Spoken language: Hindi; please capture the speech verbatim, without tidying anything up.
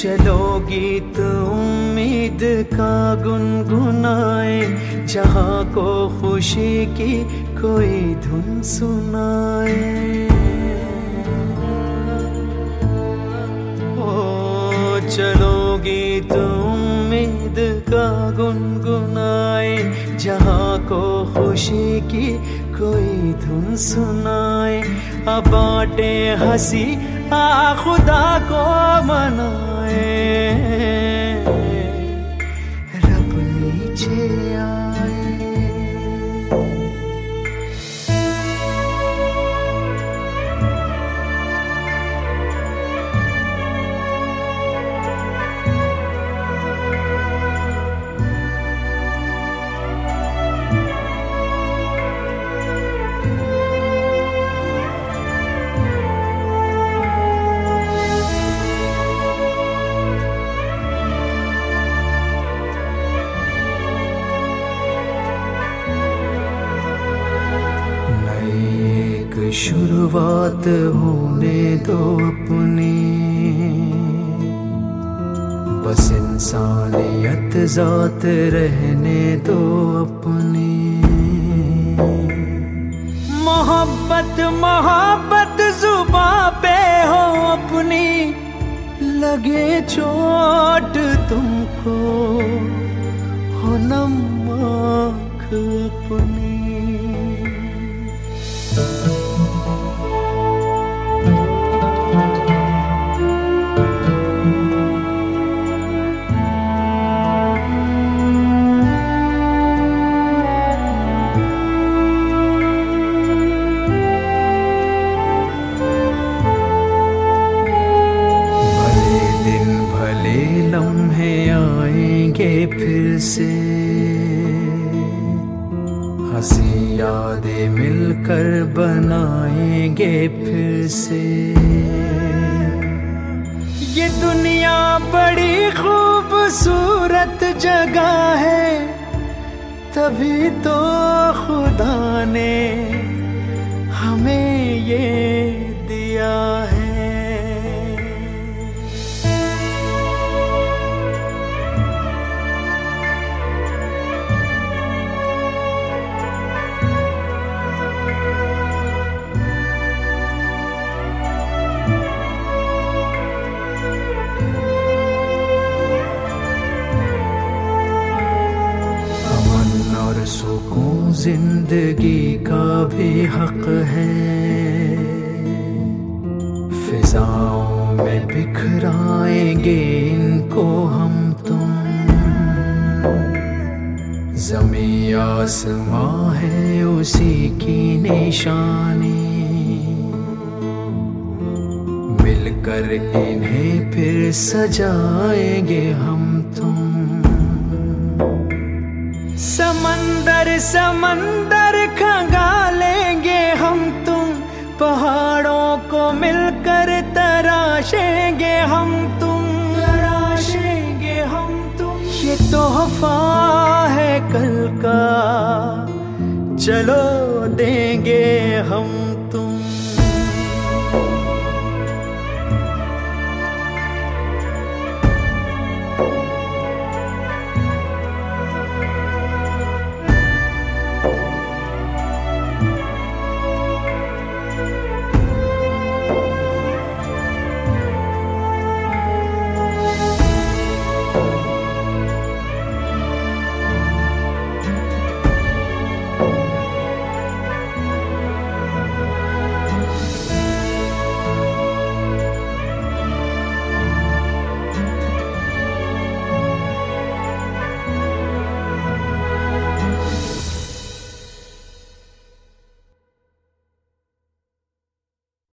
चलोगी तो उम्मीद का गुनगुनाए, जहाँ को खुशी की कोई धुन सुनाए। ओ चलोगी तो उम्मीद का गुनगुनाए, जहाँ को खुशी की कोई धुन सुनाए। अब बाटे हंसी आ खुदा को मनाए, रब नीचे आए। शुरुआत होने दो अपनी, बस इंसानियत जात रहने दो अपनी। मोहब्बत मोहब्बत जुबां पे हो अपनी, लगे चोट तुमको हो नमक अपनी। लम्हे आएंगे फिर से, हंसी यादें मिलकर बनाएंगे फिर से। ये दुनिया बड़ी खूबसूरत जगह है, तभी तो खुदा ने हमें ये दिया है। सुकून जिंदगी का भी हक है, फिजाओं में बिखराएंगे इनको हम तुम। ज़मीं आसमां है उसी की निशानी, मिलकर इन्हें फिर सजाएंगे हम तुम। समंदर समंदर खंगालेंगे हम तुम, पहाड़ों को मिलकर तराशेंगे हम तुम, तराशेंगे हम तुम। ये तोहफा है कल का, चलो देंगे हम